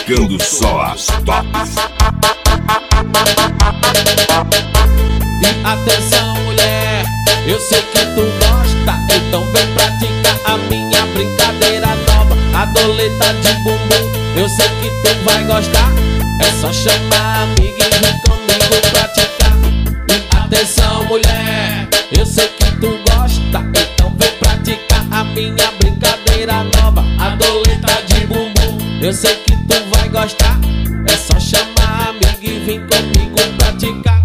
tocando só as tops. E atenção, mulher, eu sei que tu gosta, então vem praticar a minha brincadeira nova, a doleta de bumbum. Eu sei que tu vai gostar, é só chamar a amiga e vir comigo praticar. E atenção, mulher, eu sei que tu gosta, então vem praticar a minha brincadeira nova, a doleta de bumbum. Eu sei que tu vai gostar, é só chamar a amiga e vir comigo praticar.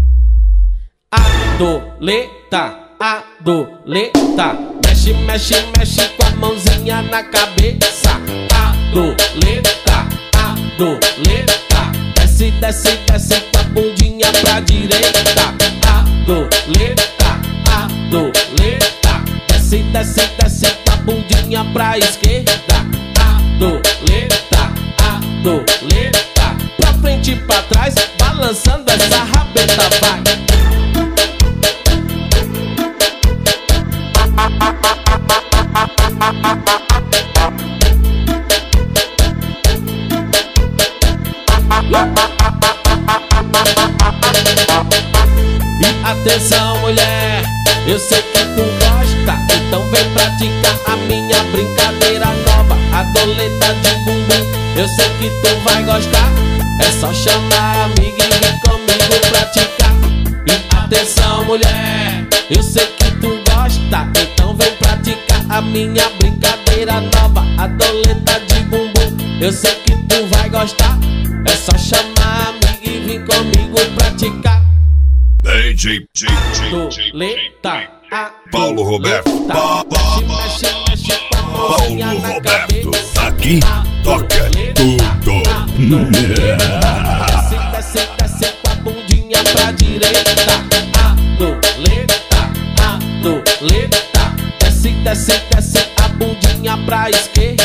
Adoleta, adoleta, mexe, mexe, mexe com a mãozinha na cabeça. Adoleta, adoleta, desce, desce, desce com a bundinha pra direita. Adoleta, adoleta, desce, desce, desce com a bundinha pra esquerda. Adoleta, adoleta, pra frente e pra trás, balançando essa rabeta, vai. E atenção, mulher, eu sei que tu gosta, então vem praticar a minha brincadeira nova, a doleta de bumbum. Eu sei que tu vai gostar, é só chamar a amiga e vir comigo praticar. E atenção, mulher, eu sei que tu gosta, então vem praticar a minha brincadeira nova, a doleta de bumbum. Eu sei que tu vai gostar, é só chamar a amiga e vir comigo praticar. DJ Doleta, Paulo Roberto. mexe, mexe, mexe com a mãozinha Paulo na Roberto, cabeça. aqui toca tudo. Desce, desce, desce com a bundinha pra direita. Adoleta, adoleta, desce, desce, desce a bundinha pra esquerda.